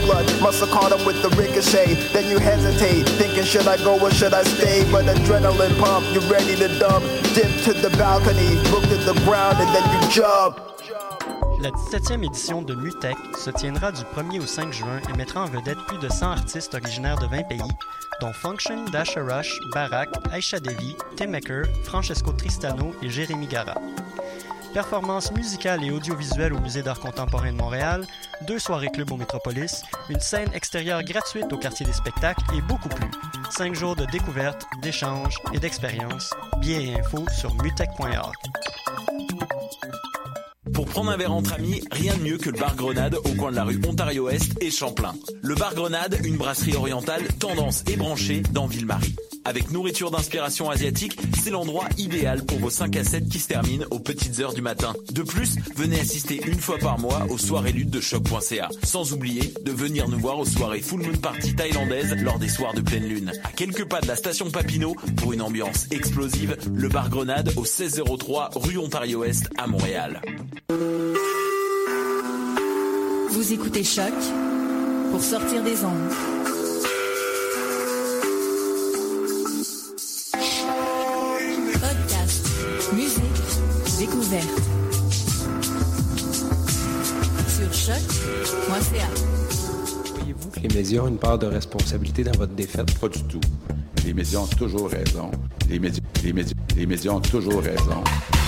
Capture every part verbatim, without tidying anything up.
blood. Must have caught him with the ricochet. Then you hesitate, thinking should I go or should I stay? But adrenaline pump, you ready to dump. Dip to the balcony, look at the ground and then you jump. La dix-septième édition de MUTEC se tiendra du premier au cinq juin et mettra en vedette plus de cent artistes originaires de vingt pays, dont Function, Dasha Rush, Barak, Aisha Devi, Tim Maker, Francesco Tristano et Jérémy Gara. Performances musicales et audiovisuelles au Musée d'art contemporain de Montréal, deux soirées club au Métropolis, une scène extérieure gratuite au quartier des spectacles et beaucoup plus. Cinq jours de découvertes, d'échanges et d'expériences. Billets et infos sur mutec point org. Pour prendre un verre entre amis, rien de mieux que le bar Grenade au coin de la rue Ontario-Est et Champlain. Le bar Grenade, une brasserie orientale tendance et branchée dans Ville-Marie. Avec nourriture d'inspiration asiatique, c'est l'endroit idéal pour vos cinq à sept qui se terminent aux petites heures du matin. De plus, venez assister une fois par mois aux soirées luttes de choc point c a. Sans oublier de venir nous voir aux soirées Full Moon Party thaïlandaises lors des soirs de pleine lune. À quelques pas de la station Papineau, pour une ambiance explosive, le bar Grenade au seize zéro trois rue Ontario-Est à Montréal. Vous écoutez Choc pour sortir des ondes. Podcast, musique, découverte. Sur choc point c a. Croyez-vous que les médias ont une part de responsabilité dans votre défaite? Pas du tout. Les médias ont toujours raison. Les médias, les médias, les médias ont toujours raison.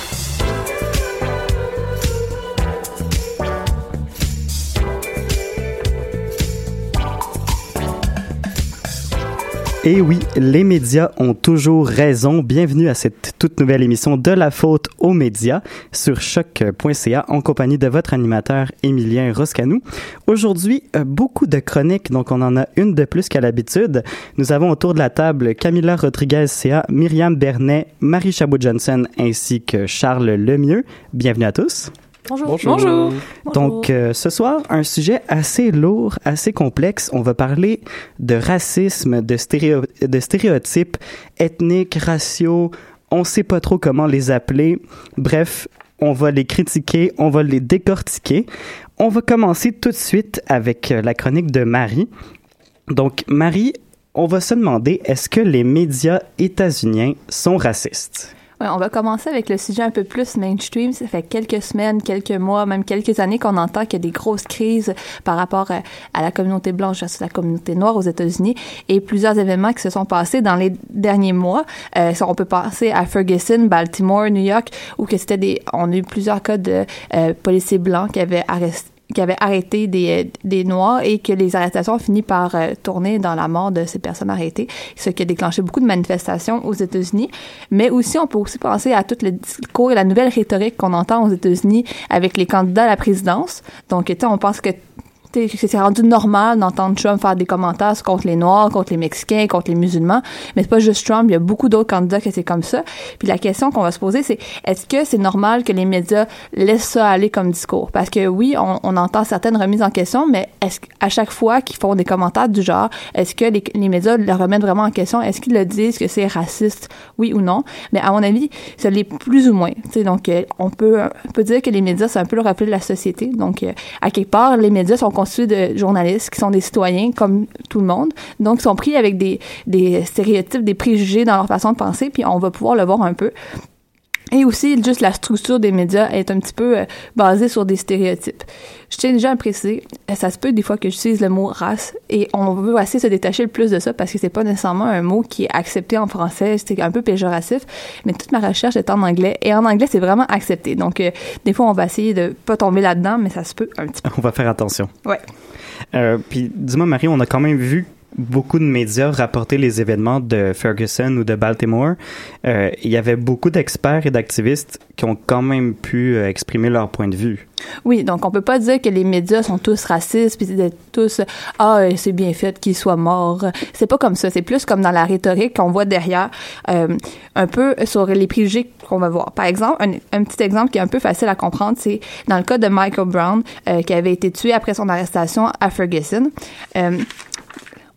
Et oui, les médias ont toujours raison. Bienvenue à cette toute nouvelle émission de La Faute aux médias sur choc point c a en compagnie de votre animateur Émilien Roscanou. Aujourd'hui, beaucoup de chroniques, donc on en a une de plus qu'à l'habitude. Nous avons autour de la table Camilla Rodriguez-C A, Myriam Bernet, Marie Chabot-Johnson ainsi que Charles Lemieux. Bienvenue à tous. Bonjour. Bonjour. Bonjour. Donc, euh, ce soir, un sujet assez lourd, assez complexe. On va parler de racisme, de, stéréo- de stéréotypes ethniques, raciaux. On sait pas trop comment les appeler. Bref, on va les critiquer, on va les décortiquer. On va commencer tout de suite avec la chronique de Marie. Donc, Marie, on va se demander, est-ce que les médias états-uniens sont racistes? Ouais, on va commencer avec le sujet un peu plus mainstream. Ça fait quelques semaines, quelques mois, même quelques années qu'on entend qu'il y a des grosses crises par rapport à, à la communauté blanche versus la communauté noire aux États-Unis et plusieurs événements qui se sont passés dans les derniers mois. Euh, on peut penser à Ferguson, Baltimore, New York, où que c'était des, on a eu plusieurs cas de euh, policiers blancs qui avaient arresté qui avait arrêté des, des Noirs et que les arrestations ont fini par euh, tourner dans la mort de ces personnes arrêtées, ce qui a déclenché beaucoup de manifestations aux États-Unis. Mais aussi, on peut aussi penser à tout le discours et la nouvelle rhétorique qu'on entend aux États-Unis avec les candidats à la présidence. Donc, tu sais, on pense que c'est rendu normal d'entendre Trump faire des commentaires contre les Noirs, contre les Mexicains, contre les musulmans. Mais c'est pas juste Trump, il y a beaucoup d'autres candidats que c'est comme ça. Puis la question qu'on va se poser, c'est est-ce que c'est normal que les médias laissent ça aller comme discours? Parce que oui, on, on entend certaines remises en question, mais est-ce qu'à chaque fois qu'ils font des commentaires du genre, est-ce que les, les médias le remettent vraiment en question? Est-ce qu'ils le disent que c'est raciste, oui ou non? Mais à mon avis, ça l'est plus ou moins. T'sais, donc, on peut, on peut dire que les médias, c'est un peu le reflet de la société. Donc, à quelque part, les médias sont constitués de journalistes qui sont des citoyens comme tout le monde, donc ils sont pris avec des, des stéréotypes, des préjugés dans leur façon de penser, puis on va pouvoir le voir un peu. Et aussi, juste la structure des médias est un petit peu euh, basée sur des stéréotypes. Je tiens déjà à préciser, ça se peut des fois que j'utilise le mot race et on veut essayer de se détacher le plus de ça parce que c'est pas nécessairement un mot qui est accepté en français, c'est un peu péjoratif, mais toute ma recherche est en anglais et en anglais, c'est vraiment accepté. Donc, euh, des fois, on va essayer de pas tomber là-dedans, mais ça se peut un petit peu. On va faire attention. Ouais. Euh, puis, dis-moi, Marie, on a quand même vu beaucoup de médias rapporter les événements de Ferguson ou de Baltimore. Euh, il y avait beaucoup d'experts et d'activistes qui ont quand même pu euh, exprimer leur point de vue. Oui, donc on peut pas dire que les médias sont tous racistes puis d'être tous ah c'est bien fait qu'ils soient morts. C'est pas comme ça, c'est plus comme dans la rhétorique qu'on voit derrière, euh, un peu sur les préjugés qu'on va voir. Par exemple, un, un petit exemple qui est un peu facile à comprendre, c'est dans le cas de Michael Brown euh, qui avait été tué après son arrestation à Ferguson. Euh,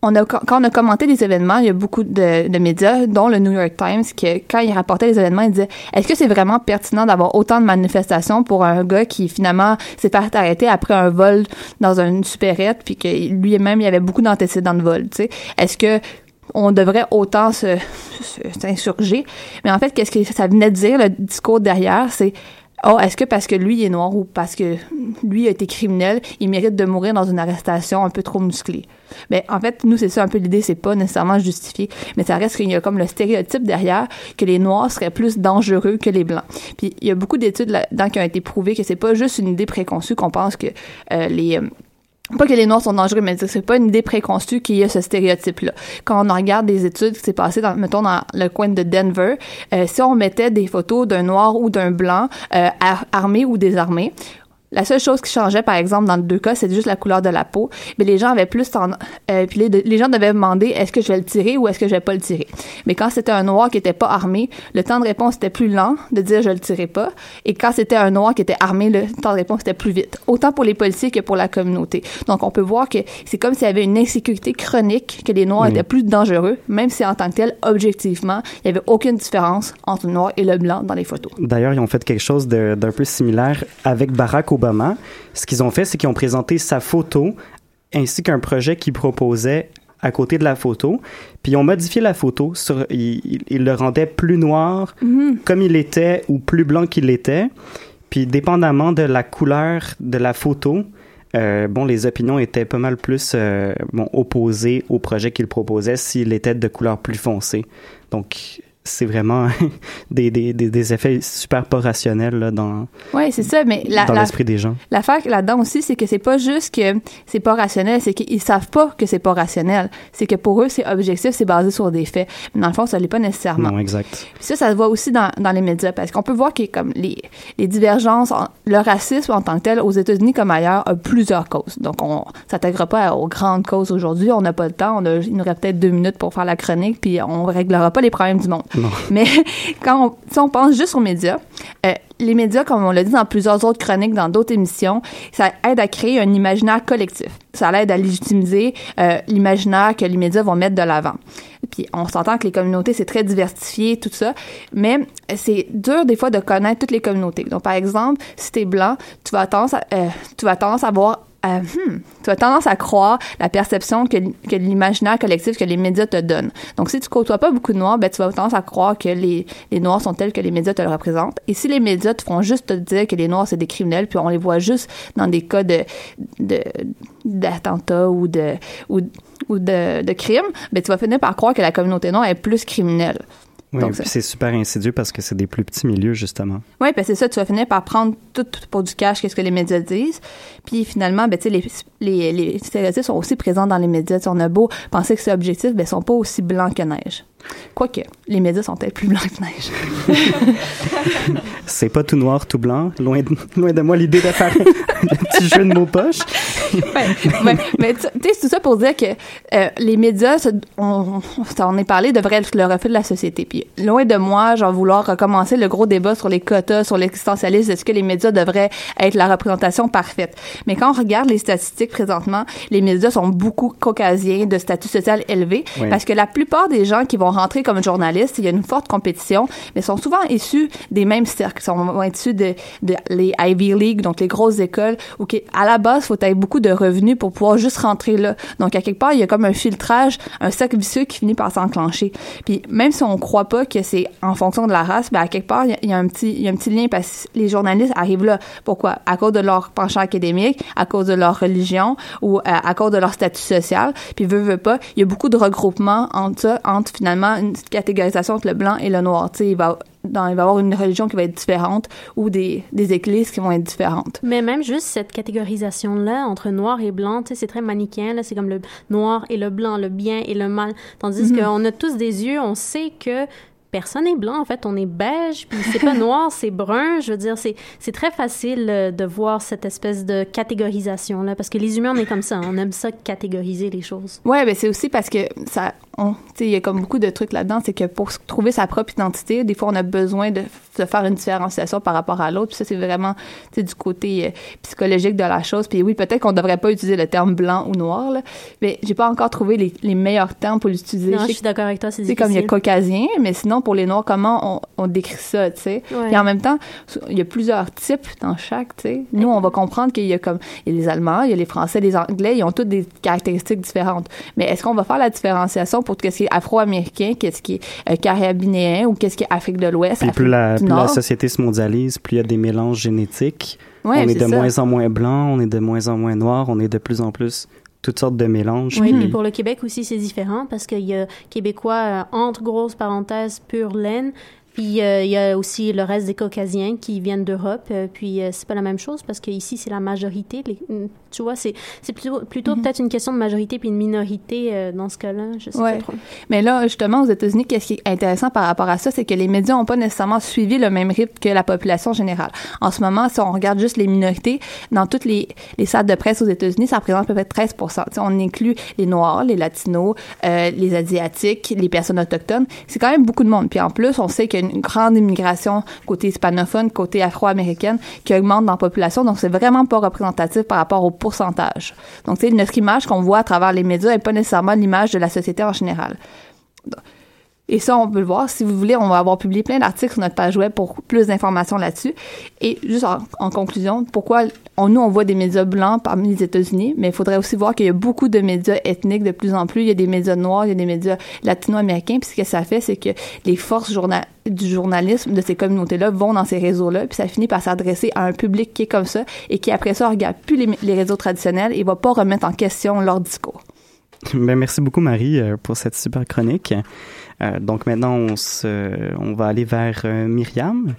on a, quand on a commenté des événements, il y a beaucoup de, de médias, dont le New York Times, que quand ils rapportaient les événements, ils disaient « Est-ce que c'est vraiment pertinent d'avoir autant de manifestations pour un gars qui, finalement, s'est fait arrêter après un vol dans une supérette, puis que lui-même, il y avait beaucoup d'antécédents de vol, tu sais? Est-ce que on devrait autant se, se, s'insurger? » Mais en fait, qu'est-ce que ça venait de dire, le discours derrière, c'est oh, est-ce que parce que lui il est noir ou parce que lui a été criminel, il mérite de mourir dans une arrestation un peu trop musclée? Ben, en fait, nous, c'est ça un peu l'idée, c'est pas nécessairement justifié, mais ça reste qu'il y a comme le stéréotype derrière que les Noirs seraient plus dangereux que les Blancs. Puis il y a beaucoup d'études là-dedans qui ont été prouvées que c'est pas juste une idée préconçue qu'on pense que euh, les... Euh, pas que les Noirs sont dangereux, mais c'est pas une idée préconçue qu'il y a ce stéréotype-là. Quand on regarde des études qui s'est passé dans, mettons, dans le coin de Denver, euh, si on mettait des photos d'un Noir ou d'un Blanc euh, ar- armé ou désarmé, la seule chose qui changeait, par exemple, dans les deux cas, c'était juste la couleur de la peau. Mais les gens avaient plus tendance... Euh, puis les, les gens devaient demander, est-ce que je vais le tirer ou est-ce que je vais pas le tirer? Mais quand c'était un Noir qui était pas armé, le temps de réponse était plus lent de dire je le tirerai pas. Et quand c'était un Noir qui était armé, le temps de réponse était plus vite. Autant pour les policiers que pour la communauté. Donc, on peut voir que c'est comme s'il y avait une insécurité chronique, que les Noirs mmh. étaient plus dangereux, même si en tant que tel, objectivement, il y avait aucune différence entre le Noir et le Blanc dans les photos. D'ailleurs, ils ont fait quelque chose de, d'un peu similaire avec Barack Obama. Obama. Ce qu'ils ont fait, c'est qu'ils ont présenté sa photo ainsi qu'un projet qu'ils proposaient à côté de la photo. Puis ils ont modifié la photo. Sur, ils, ils le rendaient plus noir mm-hmm. comme il était ou plus blanc qu'il était. Puis dépendamment de la couleur de la photo, euh, bon, les opinions étaient pas mal plus euh, bon, opposées au projet qu'ils proposaient s'il était de couleur plus foncée. Donc... c'est vraiment des, des, des, des effets super pas rationnels là, dans, ouais, c'est ça, mais la, dans la, l'esprit des gens. L'affaire là-dedans aussi, c'est que c'est pas juste que c'est pas rationnel, c'est qu'ils savent pas que c'est pas rationnel. C'est que pour eux, c'est objectif, c'est basé sur des faits. Mais dans le fond, ça l'est pas nécessairement. Non, exact. Puis ça, ça se voit aussi dans, dans les médias, parce qu'on peut voir que comme les, les divergences, en, le racisme en tant que tel, aux États-Unis comme ailleurs, a plusieurs causes. Donc, on s'attaquera pas aux grandes causes aujourd'hui. On n'a pas le temps. On a, il nous aurait peut-être deux minutes pour faire la chronique, puis on réglera pas les problèmes du monde. Non. Mais quand on, si on pense juste aux médias, euh, les médias, comme on l'a dit dans plusieurs autres chroniques, dans d'autres émissions, ça aide à créer un imaginaire collectif. Ça aide à légitimiser euh, l'imaginaire que les médias vont mettre de l'avant. Puis on s'entend que les communautés, c'est très diversifié, tout ça, mais c'est dur des fois de connaître toutes les communautés. Donc, par exemple, si t'es blanc, tu vas tendance à, euh, tu vas tendance à avoir Euh, hmm, tu as tendance à croire la perception que, que l'imaginaire collectif que les médias te donnent. Donc, si tu côtoies pas beaucoup de Noirs, ben, tu vas avoir tendance à croire que les, les Noirs sont tels que les médias te le représentent. Et si les médias te font juste te dire que les Noirs, c'est des criminels, puis on les voit juste dans des cas de, de, d'attentats ou de, ou, ou de, de crimes, ben, tu vas finir par croire que la communauté noire est plus criminelle. Oui, donc, puis c'est super insidieux parce que c'est des plus petits milieux, justement. Oui, ben c'est ça, tu vas finir par prendre tout pour du cash, qu'est-ce que les médias disent. Puis finalement, ben tu sais, les, les, les stéréotypes sont aussi présents dans les médias. T'sais, on a beau penser que c'est objectif, ben ils sont pas aussi blancs que neige. Quoique, les médias sont peut-être plus blancs que neige. C'est pas tout noir, tout blanc. Loin de, loin de moi l'idée de faire un petit jeu de mots poche. Ouais, mais mais tu sais, c'est tout ça pour dire que euh, les médias, on, on, on est parlé, devraient être le reflet de la société. Puis loin de moi, genre vouloir recommencer le gros débat sur les quotas, sur l'existentialisme, est-ce que les médias devraient être la représentation parfaite? Mais quand on regarde les statistiques présentement, les médias sont beaucoup caucasiens, de statut social élevé, oui. Parce que la plupart des gens qui vont rentrer comme journalistes, il y a une forte compétition, mais sont souvent issus des mêmes cercles, sont issus de, de les Ivy League, donc les grosses écoles, où à la base, il faut avoir beaucoup de revenus pour pouvoir juste rentrer là. Donc, à quelque part, il y a comme un filtrage, un cercle vicieux qui finit par s'enclencher. Puis, même si on croit pas que c'est en fonction de la race, ben à quelque part, il y a, il y a un petit, il y a un petit lien parce que les journalistes arrivent là. Pourquoi? À cause de leur penchant académique, à cause de leur religion ou à, à cause de leur statut social. Puis, veut, veut pas, il y a beaucoup de regroupements entre ça, entre finalement une catégorisation entre le blanc et le noir. Tu sais, il va Dans, il va y avoir une religion qui va être différente ou des, des églises qui vont être différentes. Mais même juste cette catégorisation-là entre noir et blanc, tu sais, c'est très manichéen, là, c'est comme le noir et le blanc, le bien et le mal. Tandis mm-hmm. qu'on a tous des yeux, on sait que personne n'est blanc, en fait, on est beige, puis c'est pas noir, c'est brun, je veux dire, c'est, c'est très facile euh, de voir cette espèce de catégorisation-là, parce que les humains, on est comme ça, on aime ça catégoriser les choses. Ouais, ben c'est aussi parce que ça... on, tu sais, il y a comme beaucoup de trucs là-dedans, c'est que pour trouver sa propre identité, des fois, on a besoin de, de faire une différenciation par rapport à l'autre. Puis ça, c'est vraiment, tu sais, du côté euh, psychologique de la chose. Puis oui, peut-être qu'on devrait pas utiliser le terme blanc ou noir, là, mais j'ai pas encore trouvé les, les meilleurs termes pour l'utiliser. Non, je suis d'accord avec toi, c'est difficile. C'est comme il y a caucasien, mais sinon, pour les noirs, comment on, on décrit ça, tu sais? Ouais. Puis en même temps, il y a plusieurs types dans chaque, tu sais. Nous, on va comprendre qu'il y a comme, il y a les Allemands, il y a les Français, les Anglais, ils ont toutes des caractéristiques différentes. Mais est-ce qu'on va faire la différenciation pour qu'est-ce qui est afro-américain, qu'est-ce qui est euh, carabinéen ou qu'est-ce qui est Afrique de l'Ouest, Puis Afrique plus la, du plus Nord? la société se mondialise, plus il y a des mélanges génétiques. Ouais, on est, c'est de ça. moins en moins blanc, on est de moins en moins noir, on est de plus en plus toutes sortes de mélanges. Oui, puis... puis pour le Québec aussi, c'est différent parce qu'il y a Québécois, euh, entre grosses parenthèses, pure laine. Puis euh, il y a aussi le reste des Caucasiens qui viennent d'Europe. Euh, puis euh, c'est pas la même chose parce qu'ici, c'est la majorité. Les, tu vois, c'est, c'est plutôt, plutôt mm-hmm. peut-être une question de majorité puis une minorité euh, dans ce cas-là. Je sais ouais. pas trop. Mais là, justement, aux États-Unis, qu'est-ce qui est intéressant par rapport à ça, c'est que les médias n'ont pas nécessairement suivi le même rythme que la population générale. En ce moment, si on regarde juste les minorités, dans toutes les, les salles de presse aux États-Unis, ça représente à peu près treize pour cent. Tu sais, on inclut les Noirs, les Latinos, euh, les Asiatiques, les personnes autochtones. C'est quand même beaucoup de monde. Puis en plus, on sait qu'il y a une grande immigration côté hispanophone, côté afro-américaine qui augmente dans la population. Donc, c'est vraiment pas représentatif par rapport au pourcentage. Donc, tu sais, notre image qu'on voit à travers les médias n'est pas nécessairement l'image de la société en général. Et ça, on peut le voir. Si vous voulez, on va avoir publié plein d'articles sur notre page web pour plus d'informations là-dessus. Et juste en, en conclusion, pourquoi on, nous, on voit des médias blancs parmi les États-Unis, mais il faudrait aussi voir qu'il y a beaucoup de médias ethniques de plus en plus. Il y a des médias noirs, il y a des médias latino-américains. Puis ce que ça fait, c'est que les forces journa- du journalisme de ces communautés-là vont dans ces réseaux-là. Puis ça finit par s'adresser à un public qui est comme ça et qui, après ça, regarde plus les, les réseaux traditionnels et va pas remettre en question leur discours. Ben, merci beaucoup, Marie, pour cette super chronique. Euh, donc maintenant, on, se, on va aller vers euh, Myriam,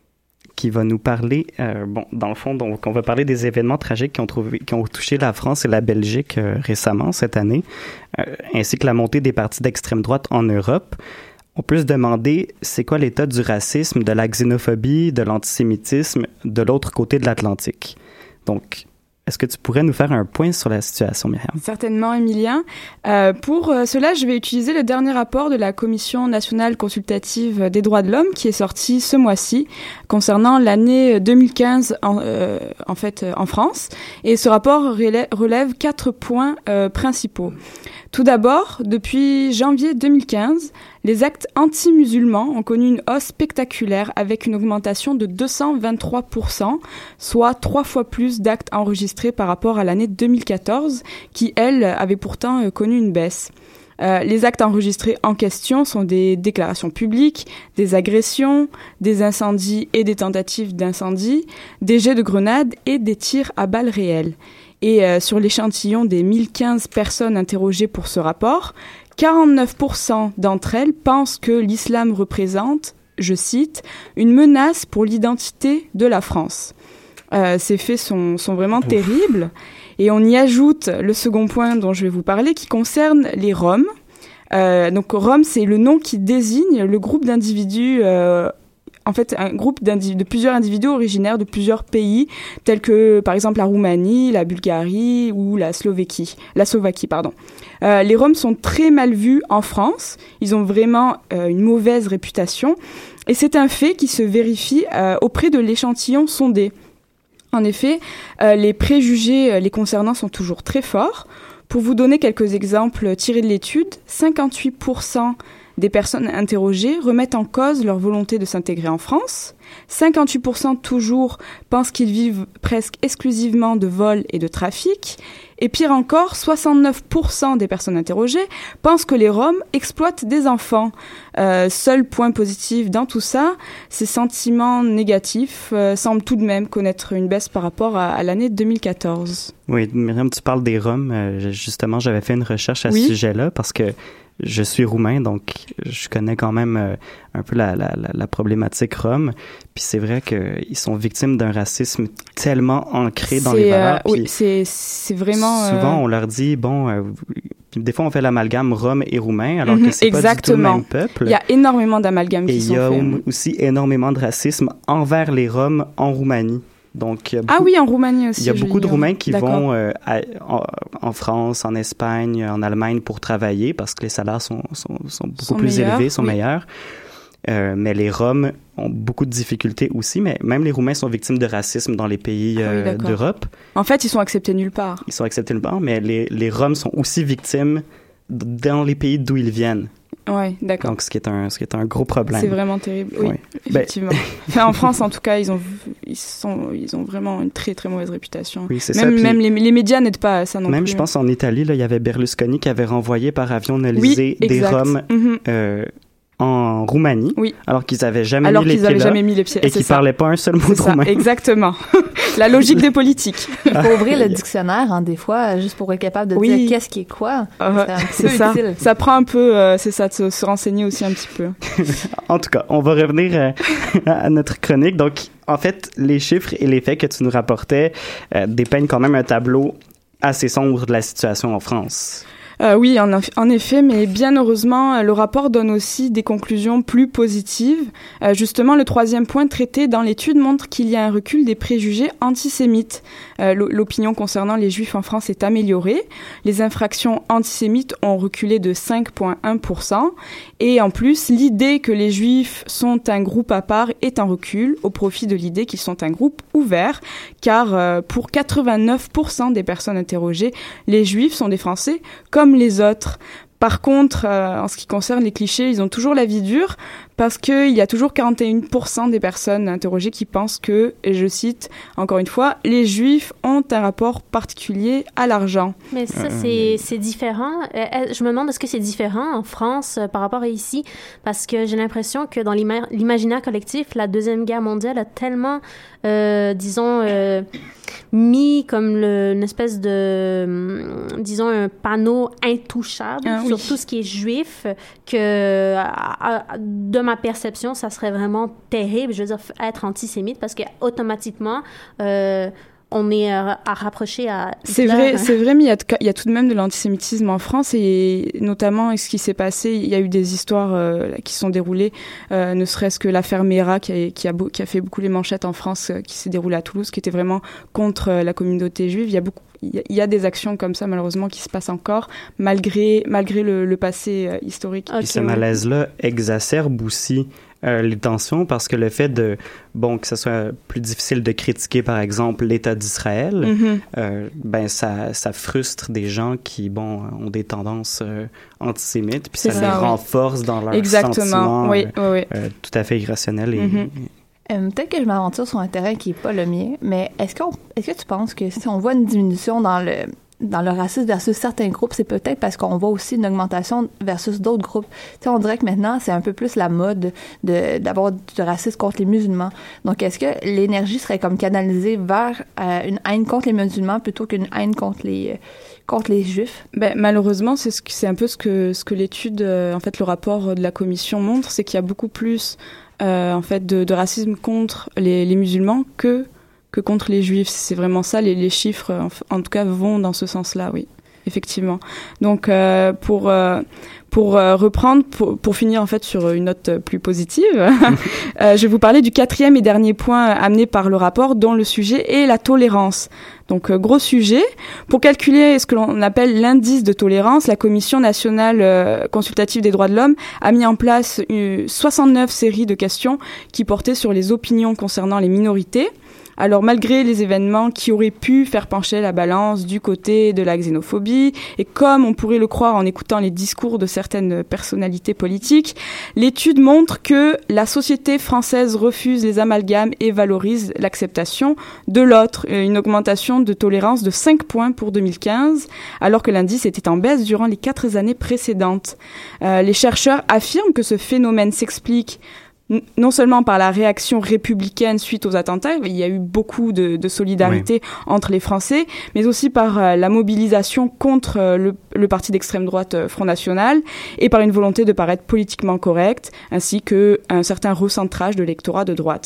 qui va nous parler, euh, bon, dans le fond, donc, on va parler des événements tragiques qui ont, trouvé, qui ont touché la France et la Belgique euh, récemment, cette année, euh, ainsi que la montée des partis d'extrême droite en Europe. On peut se demander, c'est quoi l'état du racisme, de la xénophobie, de l'antisémitisme de l'autre côté de l'Atlantique? Donc, est-ce que tu pourrais nous faire un point sur la situation, Myriam? Certainement, Emilien. Euh, pour euh, cela, je vais utiliser le dernier rapport de la Commission nationale consultative des droits de l'homme qui est sorti ce mois-ci concernant l'année deux mille quinze en, euh, en fait euh, en France. Et ce rapport relève, relève quatre points euh, principaux. Tout d'abord, depuis janvier deux mille quinze, les actes anti-musulmans ont connu une hausse spectaculaire avec une augmentation de deux cent vingt-trois pour cent, soit trois fois plus d'actes enregistrés par rapport à l'année deux mille quatorze, qui, elle, avait pourtant euh, connu une baisse. Euh, les actes enregistrés en question sont des déclarations publiques, des agressions, des incendies et des tentatives d'incendie, des jets de grenades et des tirs à balles réelles. Et euh, sur l'échantillon des mille quinze personnes interrogées pour ce rapport, quarante-neuf pour cent d'entre elles pensent que l'islam représente, je cite, une menace pour l'identité de la France. Euh, ces faits sont, sont vraiment Ouf. terribles. Et on y ajoute le second point dont je vais vous parler qui concerne les Roms. Euh, donc Roms, c'est le nom qui désigne le groupe d'individus euh, en fait, un groupe de plusieurs individus originaires de plusieurs pays, tels que, par exemple, la Roumanie, la Bulgarie ou la Slovaquie. La Slovaquie, pardon. Euh, les Roms sont très mal vus en France. Ils ont vraiment euh, une mauvaise réputation. Et c'est un fait qui se vérifie euh, auprès de l'échantillon sondé. En effet, euh, les préjugés euh, les concernant sont toujours très forts. Pour vous donner quelques exemples tirés de l'étude, cinquante-huit pour cent des personnes interrogées remettent en cause leur volonté de s'intégrer en France. cinquante-huit pour cent toujours pensent qu'ils vivent presque exclusivement de vol et de trafic. Et pire encore, soixante-neuf pour cent des personnes interrogées pensent que les Roms exploitent des enfants. Euh, seul point positif dans tout ça, ces sentiments négatifs euh, semblent tout de même connaître une baisse par rapport à, à l'année deux mille quatorze. Oui, Myriam, tu parles des Roms. Euh, justement, j'avais fait une recherche à oui. ce sujet-là parce que je suis roumain, donc je connais quand même euh, un peu la, la, la problématique rom. Puis c'est vrai qu'ils sont victimes d'un racisme tellement ancré dans c'est, les valeurs. Euh, oui, c'est, c'est vraiment... Souvent, euh... on leur dit, bon, euh, des fois on fait l'amalgame rom et roumain, alors mm-hmm, que c'est exactement. pas du tout le même peuple. Il y a énormément d'amalgames qui et sont faits. Et il y a aussi énormément de racisme envers les Roms en Roumanie. Donc, il y a beaucoup, ah oui, en Roumanie aussi. Il y a beaucoup de Roumains qui D'accord. vont euh, à, en, en France, en Espagne, en Allemagne pour travailler parce que les salaires sont, sont, sont beaucoup sont plus meilleurs, élevés, sont oui. meilleurs. Euh, mais les Roms ont beaucoup de difficultés aussi, mais même les Roumains sont victimes de racisme dans les pays euh, ah oui, d'Europe. En fait, ils sont acceptés nulle part. Ils sont acceptés nulle part, mais les, les Roms sont aussi victimes dans les pays d'où ils viennent. Oui, d'accord. Donc, ce qui est un, ce qui est un gros problème. C'est vraiment terrible, oui, ouais. effectivement. Ben... Enfin, en France, en tout cas, ils ont, ils, sont, ils ont vraiment une très, très mauvaise réputation. Oui, c'est même, ça. Puis, même les, les médias n'aident pas à ça non même, plus. Même, je pense, en Italie, là, il y avait Berlusconi qui avait renvoyé par avion nolisé oui, des Roms mm-hmm. euh, en Roumanie, oui. alors qu'ils n'avaient jamais, alors mis, qu'ils les pieds là, jamais mis les pieds et qu'ils ne parlaient pas un seul mot c'est de ça, roumain. Exactement. La logique des politiques. Il faut ouvrir le dictionnaire, hein, des fois, juste pour être capable de oui. dire qu'est-ce qui est quoi. Euh, c'est ça. Utile. Ça prend un peu, euh, c'est ça, de se, se renseigner aussi un petit peu. En tout cas, on va revenir euh, à notre chronique. Donc, en fait, les chiffres et les faits que tu nous rapportais euh, dépeignent quand même un tableau assez sombre de la situation en France. Euh, oui, en, en effet, mais bien heureusement, le rapport donne aussi des conclusions plus positives. Euh, justement, le troisième point traité dans l'étude montre qu'il y a un recul des préjugés antisémites. Euh, l'opinion concernant les Juifs en France est améliorée. Les infractions antisémites ont reculé de cinq virgule un pour cent. Et en plus, l'idée que les Juifs sont un groupe à part est en recul au profit de l'idée qu'ils sont un groupe ouvert. Car euh, pour quatre-vingt-neuf pour cent des personnes interrogées, les Juifs sont des Français comme les autres. Par contre, euh, en ce qui concerne les clichés, ils ont toujours la vie dure parce qu'il y a toujours quarante et un pour cent des personnes interrogées qui pensent que, et je cite encore une fois, les Juifs ont un rapport particulier à l'argent. Mais ça, c'est, c'est différent. Euh, je me demande est-ce que c'est différent en France euh, par rapport à ici? Parce que j'ai l'impression que dans l'ima- l'imaginaire collectif, la Deuxième Guerre mondiale a tellement, euh, disons, euh, mis comme le, une espèce de, disons, un panneau intouchable ah, sur oui. tout ce qui est juif que, à, à, de ma perception, ça serait vraiment terrible, je veux dire, être antisémite parce que automatiquement, euh, on est à, à rapprocher à Hitler. C'est vrai, c'est vrai, mais il y, a, il y a tout de même de l'antisémitisme en France et notamment ce qui s'est passé, il y a eu des histoires euh, qui sont déroulées, euh, ne serait-ce que l'affaire Mera qui a, qui, a, qui a fait beaucoup les manchettes en France, euh, qui s'est déroulée à Toulouse, qui était vraiment contre euh, la communauté juive. Il y a beaucoup Il y a des actions comme ça, malheureusement, qui se passent encore, malgré, malgré le, le passé euh, historique. Puis okay, ce malaise-là exacerbe aussi euh, les tensions parce que le fait de, bon, que ce soit plus difficile de critiquer, par exemple, l'État d'Israël, mm-hmm. euh, ben, ça, ça frustre des gens qui, bon, ont des tendances euh, antisémites, puis ça, ça les oui. renforce dans leurs Exactement. sentiments oui, euh, oui. Euh, tout à fait irrationnels et... Mm-hmm. Euh, peut-être que je m'aventure sur un terrain qui n'est pas le mien, mais est-ce, qu'on, est-ce que tu penses que si on voit une diminution dans le, dans le racisme versus certains groupes, c'est peut-être parce qu'on voit aussi une augmentation versus d'autres groupes? Tu sais, on dirait que maintenant, c'est un peu plus la mode de, d'avoir du racisme contre les musulmans. Donc, est-ce que l'énergie serait comme canalisée vers euh, une haine contre les musulmans plutôt qu'une haine contre les... Euh, contre les Juifs? Ben, malheureusement, c'est, ce que, c'est un peu ce que, ce que l'étude, euh, en fait, le rapport de la commission montre, c'est qu'il y a beaucoup plus euh, en fait, de, de racisme contre les, les musulmans que, que contre les Juifs. C'est vraiment ça, les, les chiffres, en, en tout cas, vont dans ce sens-là, oui, effectivement. Donc, euh, pour... Euh, Pour euh, reprendre, pour, pour finir en fait sur une note plus positive, euh, je vais vous parler du quatrième et dernier point amené par le rapport, dont le sujet est la tolérance. Donc euh, gros sujet. Pour calculer ce que l'on appelle l'indice de tolérance, la Commission nationale euh, consultative des droits de l'homme a mis en place une, soixante-neuf séries de questions qui portaient sur les opinions concernant les minorités. Alors, malgré les événements qui auraient pu faire pencher la balance du côté de la xénophobie, et comme on pourrait le croire en écoutant les discours de certaines personnalités politiques, l'étude montre que la société française refuse les amalgames et valorise l'acceptation de l'autre, une augmentation de tolérance de cinq points pour deux mille quinze, alors que l'indice était en baisse durant les quatre années précédentes. Euh, les chercheurs affirment que ce phénomène s'explique non seulement par la réaction républicaine suite aux attentats, il y a eu beaucoup de, de solidarité oui. entre les Français, mais aussi par euh, la mobilisation contre euh, le, le parti d'extrême droite euh, Front National et par une volonté de paraître politiquement correct, ainsi qu'un certain recentrage de l'électorat de droite.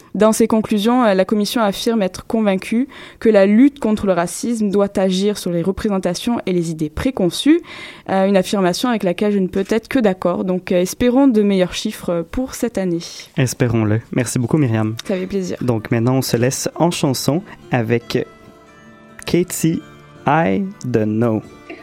Dans ses conclusions, la Commission affirme être convaincue que la lutte contre le racisme doit agir sur les représentations et les idées préconçues, euh, une affirmation avec laquelle je ne peux être que d'accord. Donc euh, espérons de meilleurs chiffres pour cette année. Espérons-le. Merci beaucoup Myriam. Ça fait plaisir. Donc maintenant on se laisse en chanson avec Katie I Don't Know.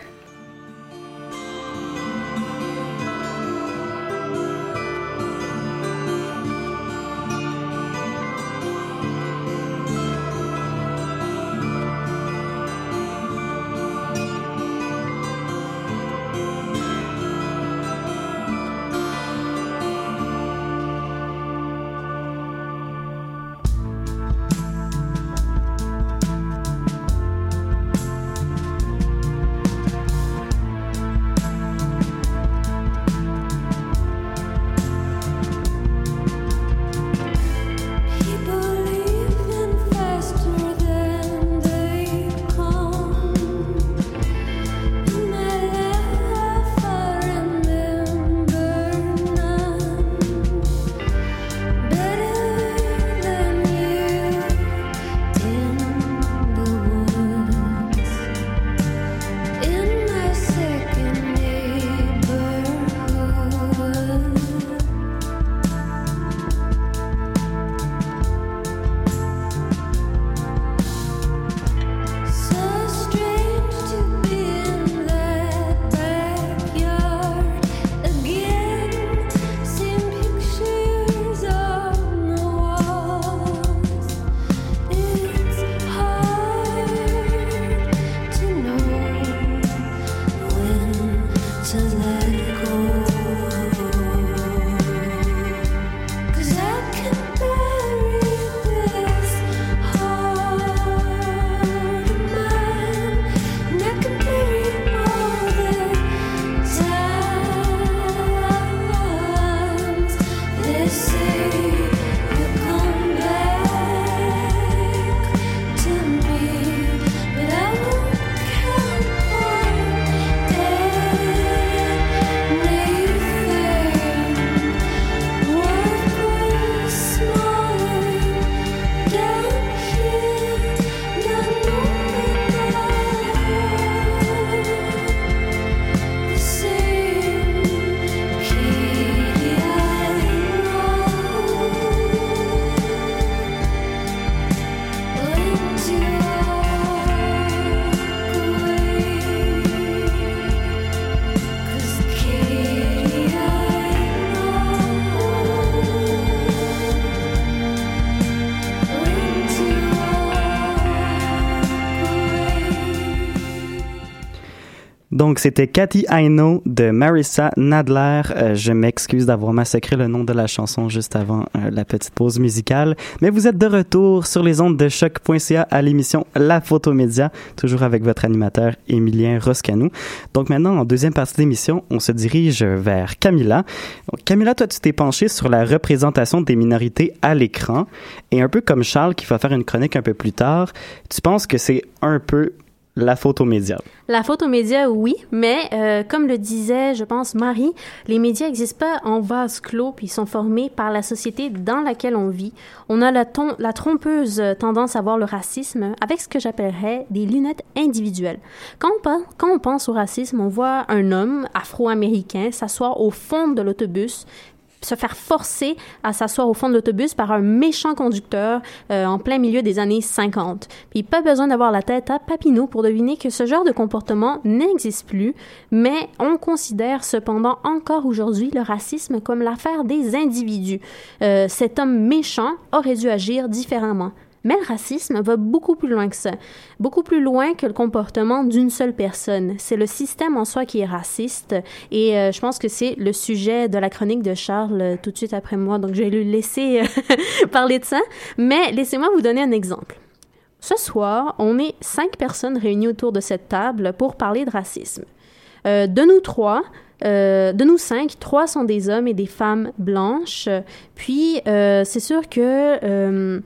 Donc, c'était Katie I Know de Marissa Nadler. Euh, je m'excuse d'avoir massacré le nom de la chanson juste avant euh, la petite pause musicale. Mais vous êtes de retour sur les ondes de choc point c a à l'émission La Photomédia, toujours avec votre animateur Émilien Roscanou. Donc maintenant, en deuxième partie d'émission, on se dirige vers Camilla. Donc, Camilla, toi, tu t'es penchée sur la représentation des minorités à l'écran. Et un peu comme Charles, qui va faire une chronique un peu plus tard, tu penses que c'est un peu la photomédia. La photomédia, oui, mais euh, comme le disait, je pense, Marie, les médias n'existent pas en vase clos, puis ils sont formés par la société dans laquelle on vit. On a la, ton, la trompeuse tendance à voir le racisme avec ce que j'appellerais des lunettes individuelles. Quand on, pense, quand on pense au racisme, on voit un homme afro-américain s'asseoir au fond de l'autobus, se faire forcer à s'asseoir au fond de l'autobus par un méchant conducteur euh, en plein milieu des années cinquante. Puis pas besoin d'avoir la tête à Papineau pour deviner que ce genre de comportement n'existe plus, mais on considère cependant encore aujourd'hui le racisme comme l'affaire des individus. Euh, cet homme méchant aurait dû agir différemment. Mais le racisme va beaucoup plus loin que ça, beaucoup plus loin que le comportement d'une seule personne. C'est le système en soi qui est raciste et euh, je pense que c'est le sujet de la chronique de Charles euh, tout de suite après moi, donc je vais lui laisser euh, parler de ça. Mais laissez-moi vous donner un exemple. Ce soir, on est cinq personnes réunies autour de cette table pour parler de racisme. Euh, de nous trois, Euh, de nous cinq, trois sont des hommes et des femmes blanches. Puis, euh, c'est sûr que euh,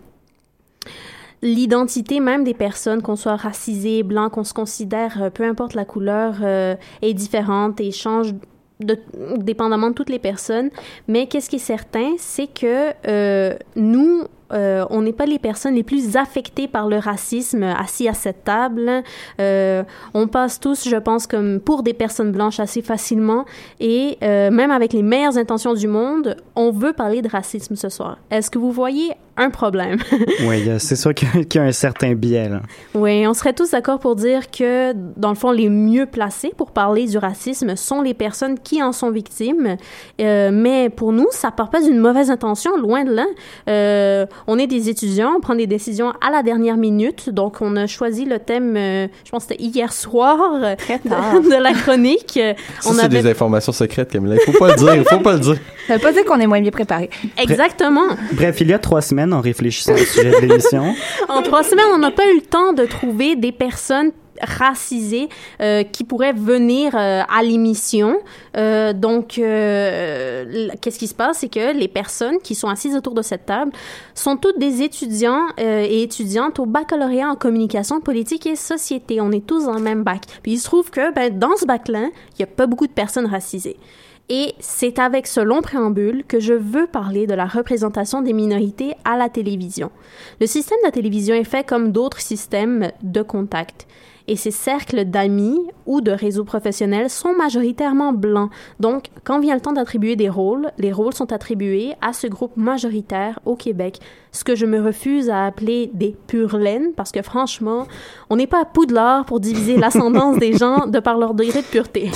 l'identité même des personnes, qu'on soit racisé, blanc, qu'on se considère, peu importe la couleur, euh, est différente et change de, dépendamment de toutes les personnes. Mais qu'est-ce qui est certain, c'est que euh, nous, euh, on n'est pas les personnes les plus affectées par le racisme assis à cette table. Euh, on passe tous, je pense, comme pour des personnes blanches assez facilement et euh, même avec les meilleures intentions du monde, on veut parler de racisme ce soir. Est-ce que vous voyez un problème? Oui, c'est sûr qu'il y a un certain biais, là. Oui, on serait tous d'accord pour dire que, dans le fond, les mieux placés pour parler du racisme sont les personnes qui en sont victimes. Euh, mais pour nous, ça part pas d'une mauvaise intention, loin de là. Euh, on est des étudiants, on prend des décisions à la dernière minute. Donc, on a choisi le thème, euh, je pense que c'était hier soir, Très tard. de, de la chronique. Ça, on c'est avait... des informations secrètes, Camilla. Il faut pas le dire, il faut pas le dire. Ça veut pas dire qu'on est moins bien préparé. Exactement. Bref, il y a trois semaines, en réfléchissant au sujet de l'émission. En trois semaines, on n'a pas eu le temps de trouver des personnes racisées euh, qui pourraient venir euh, à l'émission. Euh, donc, euh, qu'est-ce qui se passe? C'est que les personnes qui sont assises autour de cette table sont toutes des étudiants euh, et étudiantes au baccalauréat en communication politique et société. On est tous dans le même bac. Puis il se trouve que ben, dans ce bac-là, il n'y a pas beaucoup de personnes racisées. Et c'est avec ce long préambule que je veux parler de la représentation des minorités à la télévision. Le système de la télévision est fait comme d'autres systèmes de contact. Et ces cercles d'amis ou de réseaux professionnels sont majoritairement blancs. Donc, quand vient le temps d'attribuer des rôles, les rôles sont attribués à ce groupe majoritaire au Québec. Ce que je me refuse à appeler des pures laines, parce que franchement, on n'est pas à Poudlard pour diviser l'ascendance des gens de par leur degré de pureté.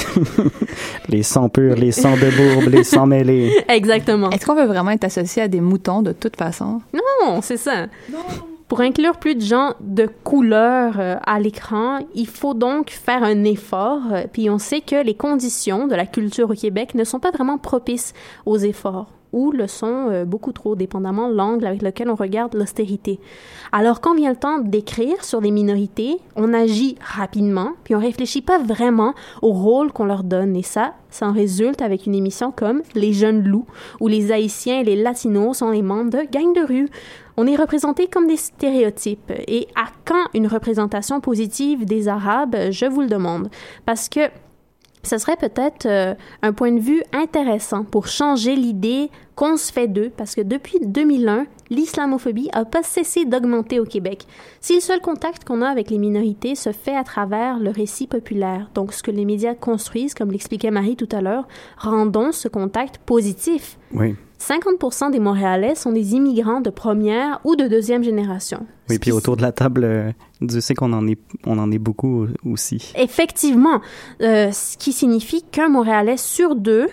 Les sangs purs, les sangs de bourbe, les sangs mêlés. Exactement. Est-ce qu'on veut vraiment être associé à des moutons de toute façon? Non, c'est ça. Non. Pour inclure plus de gens de couleur euh, à l'écran, il faut donc faire un effort. Euh, puis on sait que les conditions de la culture au Québec ne sont pas vraiment propices aux efforts, ou le sont euh, beaucoup trop, dépendamment de l'angle avec lequel on regarde l'austérité. Alors, quand vient le temps d'écrire sur les minorités, on agit rapidement, puis on réfléchit pas vraiment au rôle qu'on leur donne. Et ça, ça en résulte avec une émission comme Les Jeunes Loups, où les Haïtiens et les Latinos sont les membres de gangs de rue. On est représentés comme des stéréotypes. Et à quand une représentation positive des Arabes? Je vous le demande. Parce que ce serait peut-être euh, un point de vue intéressant pour changer l'idée qu'on se fait d'eux, parce que depuis deux mille un, l'islamophobie n'a pas cessé d'augmenter au Québec. Si le seul contact qu'on a avec les minorités se fait à travers le récit populaire, donc ce que les médias construisent, comme l'expliquait Marie tout à l'heure, rendons ce contact positif. Oui. cinquante pour cent des Montréalais sont des immigrants de première ou de deuxième génération. Oui, puis autour de la table, euh, Dieu sait qu'on en est, on en est beaucoup aussi. Effectivement, euh, ce qui signifie qu'un Montréalais sur deux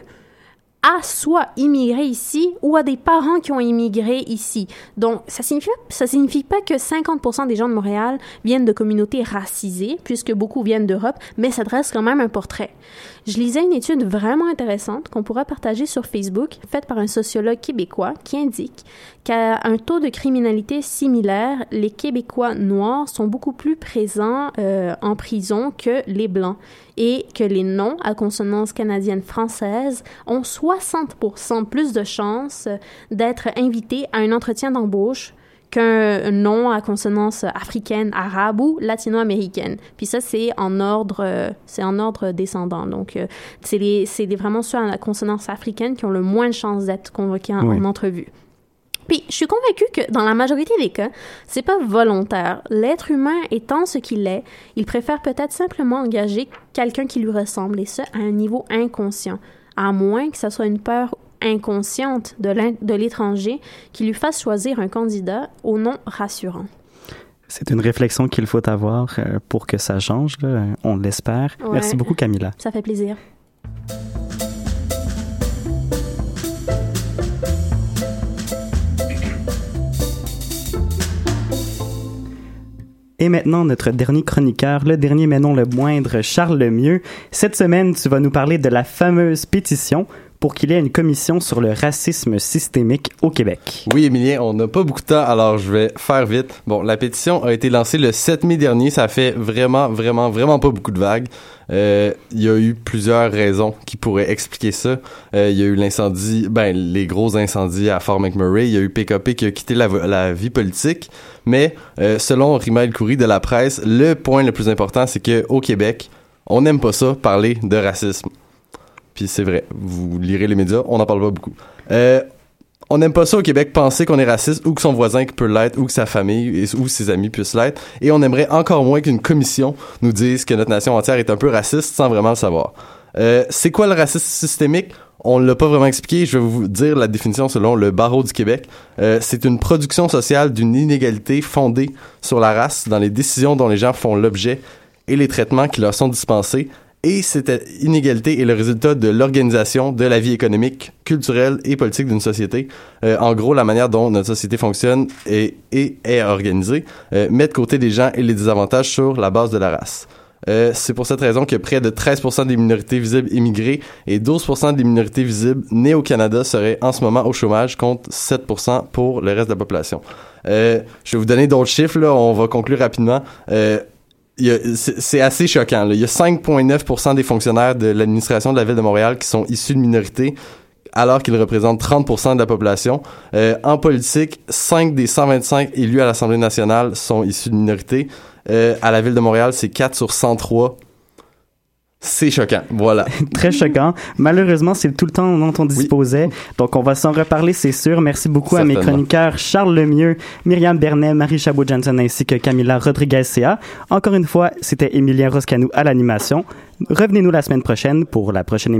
a soit immigré ici ou a des parents qui ont immigré ici. Donc, ça signifie, ça signifie pas que cinquante pour cent des gens de Montréal viennent de communautés racisées, puisque beaucoup viennent d'Europe, mais ça dresse quand même un portrait. Je lisais une étude vraiment intéressante qu'on pourra partager sur Facebook, faite par un sociologue québécois, qui indique qu'à un taux de criminalité similaire, les Québécois noirs sont beaucoup plus présents euh, en prison que les Blancs et que les noms à consonance canadienne-française ont soixante pour cent plus de chances d'être invités à un entretien d'embauche qu'un nom à consonance africaine, arabe ou latino-américaine. Puis ça, c'est en ordre, euh, c'est en ordre descendant. Donc, euh, c'est, les, c'est les, vraiment ceux à consonance africaine qui ont le moins de chances d'être convoqués en, oui. en entrevue. Puis, je suis convaincue que dans la majorité des cas, c'est pas volontaire. L'être humain étant ce qu'il est, il préfère peut-être simplement engager quelqu'un qui lui ressemble, et ça à un niveau inconscient, à moins que ça soit une peur inconsciente de, de l'étranger qui lui fasse choisir un candidat au nom rassurant. C'est une réflexion qu'il faut avoir euh, pour que ça change, là. On l'espère. Ouais. Merci beaucoup, Camilla. Ça fait plaisir. Et maintenant, notre dernier chroniqueur, le dernier mais non le moindre, Charles Lemieux. Cette semaine, tu vas nous parler de la fameuse pétition pour qu'il y ait une commission sur le racisme systémique au Québec. Oui, Émilien, on n'a pas beaucoup de temps, alors je vais faire vite. Bon, la pétition a été lancée le sept mai dernier. Ça fait vraiment, vraiment, vraiment pas beaucoup de vagues. Euh, il y a eu plusieurs raisons qui pourraient expliquer ça. Euh, il y a eu l'incendie, ben, les gros incendies à Fort McMurray. Il y a eu P K P qui a quitté la, la vie politique. Mais, euh, selon Rima El-Khoury de la presse, le point le plus important, c'est qu'au Québec, on n'aime pas ça, parler de racisme. Puis c'est vrai, vous lirez les médias, on n'en parle pas beaucoup. Euh, On n'aime pas ça au Québec, penser qu'on est raciste ou que son voisin peut l'être ou que sa famille ou ses amis puissent l'être. Et on aimerait encore moins qu'une commission nous dise que notre nation entière est un peu raciste sans vraiment le savoir. Euh, c'est quoi le racisme systémique? On l'a pas vraiment expliqué. Je vais vous dire la définition selon le Barreau du Québec. Euh, c'est une production sociale d'une inégalité fondée sur la race dans les décisions dont les gens font l'objet et les traitements qui leur sont dispensés. Et cette inégalité est le résultat de l'organisation de la vie économique, culturelle et politique d'une société. Euh, en gros, la manière dont notre société fonctionne et, et est organisée euh, met de côté les gens et les désavantages sur la base de la race. Euh, c'est pour cette raison que près de treize pour cent des minorités visibles immigrées et douze pour cent des minorités visibles nées au Canada seraient en ce moment au chômage contre sept pour cent pour le reste de la population. Euh, je vais vous donner d'autres chiffres, là, on va conclure rapidement. Euh, Il y a, c'est, c'est assez choquant, là. Il y a cinq virgule neuf pour cent des fonctionnaires de l'administration de la Ville de Montréal qui sont issus de minorités, alors qu'ils représentent trente pour cent de la population. Euh, en politique, cinq des cent vingt-cinq élus à l'Assemblée nationale sont issus de minorités. Euh, à la Ville de Montréal, c'est quatre sur cent trois. C'est choquant, voilà. Très choquant. Malheureusement, c'est tout le temps dont on disposait. Oui. Donc, on va s'en reparler, c'est sûr. Merci beaucoup Certainement. à mes chroniqueurs Charles Lemieux, Myriam Bernet, Marie Chabot-Janson ainsi que Camila Rodriguez-C A. Encore une fois, c'était Émilien Roscanou à l'animation. Revenez-nous la semaine prochaine pour la prochaine émission.